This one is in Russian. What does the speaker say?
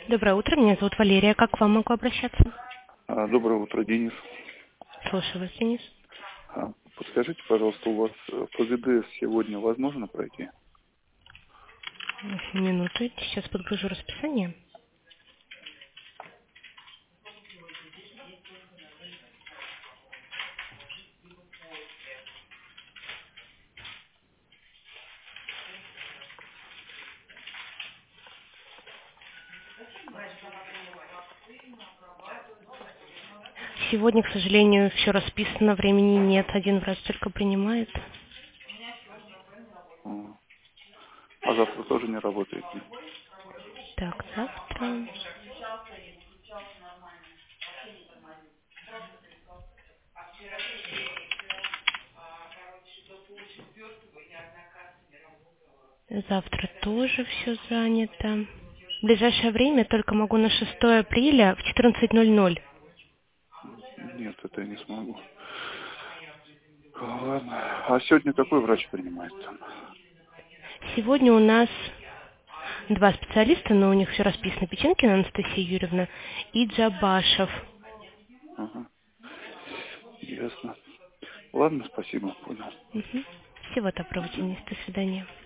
Доброе утро, меня зовут Валерия. Как к вам могу обращаться? Доброе утро, Денис. Слушаю вас, Денис. Подскажите, пожалуйста, у вас ПГД сегодня возможно пройти? Минуту, сейчас подгружу расписание. Сегодня, к сожалению, все расписано, времени нет, один врач только принимает. А завтра тоже не работаете? Так, завтра. Завтра тоже все занято. В ближайшее время только могу на 6 апреля в 14:00. Нет, это я не смогу. Ладно. А сегодня какой врач принимает там? Сегодня у нас два специалиста, но у них все расписано. Печенкина Анастасия Юрьевна и Джабашев. Ага, ясно. Ладно, спасибо, понял. Всего доброго, Денис. До свидания.